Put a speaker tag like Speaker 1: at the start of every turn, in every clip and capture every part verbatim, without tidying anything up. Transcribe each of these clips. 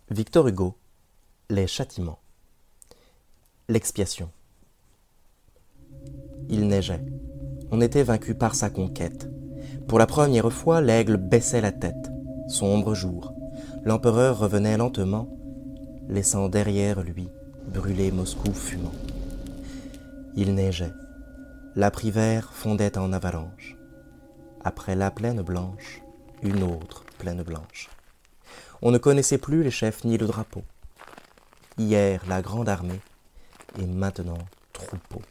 Speaker 1: Victor Hugo, Les châtiments. L'expiation. Il neigeait. On était vaincu par sa conquête. Pour la première fois, l'aigle baissait la tête. Sombre jour. L'empereur revenait lentement, laissant derrière lui brûler Moscou fumant. Il neigeait. L'âpre hiver fondait en avalanche. Après la plaine blanche, une autre plaine blanche. On ne connaissait plus les chefs ni le drapeau. Hier, la grande armée, et maintenant, troupeau.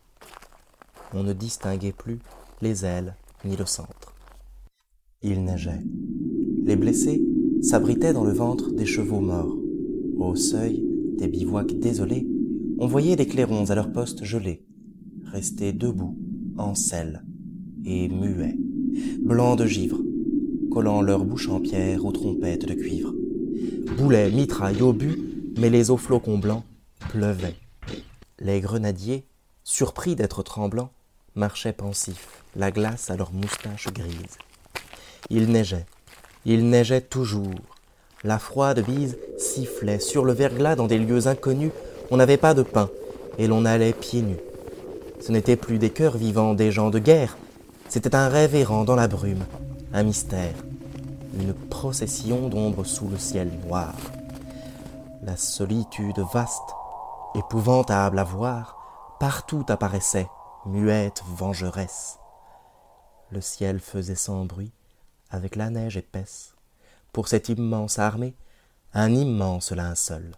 Speaker 1: On ne distinguait plus les ailes ni le centre. Il neigeait. Les blessés s'abritaient dans le ventre des chevaux morts. Au seuil des bivouacs désolés, on voyait des clairons à leur poste gelés, restés debout, en selle, et muets, blancs de givre, collant leur bouche en pierre aux trompettes de cuivre. Boulets, mitrailles, obus, mêlés aux flocons blancs, pleuvaient. Les grenadiers, surpris d'être tremblants, marchaient pensifs, la glace à leurs moustaches grises. Il neigeait, il neigeait toujours. La froide bise sifflait sur le verglas dans des lieux inconnus. On n'avait pas de pain, et l'on allait pieds nus. Ce n'étaient plus des cœurs vivants des gens de guerre, c'était un rêve errant dans la brume, un mystère, une procession d'ombres sous le ciel noir. La solitude vaste, épouvantable à voir, partout apparaissait, muette vengeresse. Le ciel faisait sans bruit, avec la neige épaisse, pour cette immense armée, un immense linceul.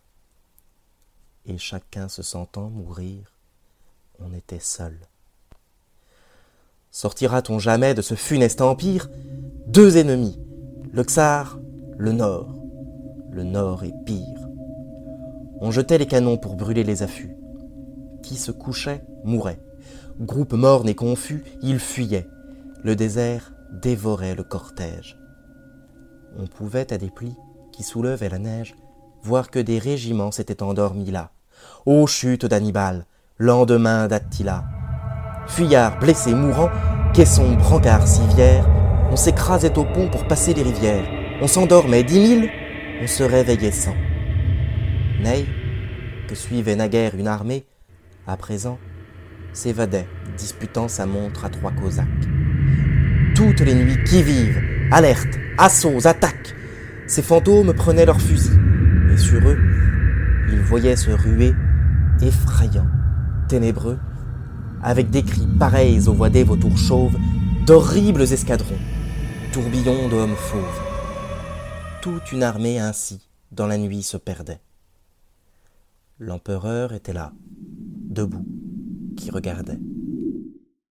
Speaker 1: Et chacun se sentant mourir, on était seul. Sortira-t-on jamais de ce funeste empire? Deux ennemis, le Tsar, le Nord. Le Nord est pire. On jetait les canons pour brûler les affûts. Qui se couchait, mourait. Groupe morne et confus, il fuyait. Le désert dévorait le cortège. On pouvait, à des plis qui soulevaient la neige, voir que des régiments s'étaient endormis là. Ô chute d'Hannibal, lendemain d'Attila. Fuyards, blessés, mourants, caissons, brancards, civières, on s'écrasait au pont pour passer les rivières. On s'endormait dix mille, on se réveillait cent. Ney, que suivait naguère une armée, à présent, s'évadait, disputant sa montre à trois cosaques. Toutes les nuits, qui-vive, alerte, assauts, attaques, ces fantômes prenaient leurs fusils, et sur eux, ils voyaient se ruer, effrayants, ténébreux, avec des cris pareils aux voix des vautours chauves, d'horribles escadrons, tourbillons d'hommes fauves. Toute une armée ainsi, dans la nuit, se perdait. L'empereur était là, debout, qui regardait.